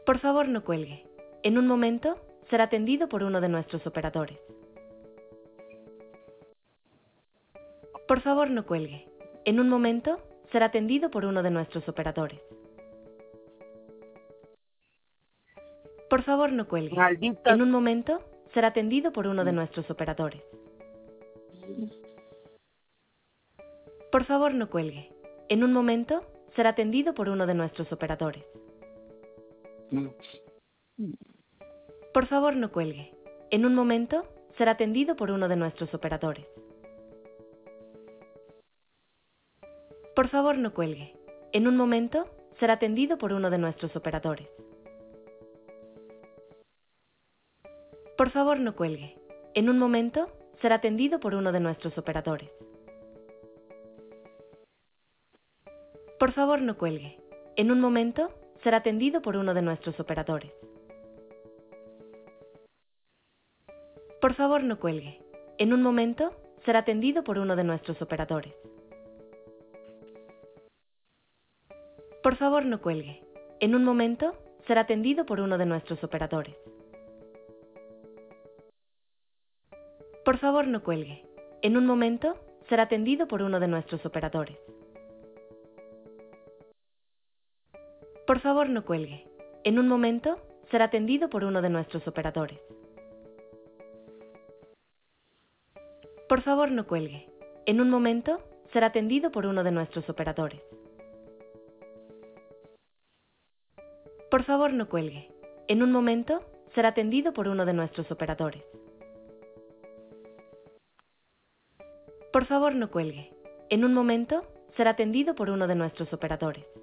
Por favor, no cuelgue. En un momento, será atendido por uno de nuestros operadores. Por favor, no cuelgue. En un momento, será atendido por uno de nuestros operadores. Por favor, no cuelgue. Maldita. En un momento, será atendido por uno de nuestros operadores. Por favor, no cuelgue. En un momento, será atendido por uno de nuestros operadores. Por favor, no cuelgue. En un momento, será atendido por uno de nuestros operadores. Por favor, no cuelgue. En un momento, será atendido por uno de nuestros operadores. Por favor, no cuelgue. En un momento, será atendido por uno de nuestros operadores. Por favor, no cuelgue. En un momento, será atendido por uno de nuestros operadores. Por favor, no cuelgue. En un momento, será atendido por uno de nuestros operadores. Por favor, no cuelgue. En un momento, será atendido por uno de nuestros operadores. Por favor, no cuelgue. En un momento, será atendido por uno de nuestros operadores. Por favor, no cuelgue. En un momento, será atendido por uno de nuestros operadores. Por favor, no cuelgue. En un momento, será atendido por uno de nuestros operadores. Por favor, no cuelgue. En un momento, será atendido por uno de nuestros operadores. Por favor, no cuelgue. En un momento, será atendido por uno de nuestros operadores.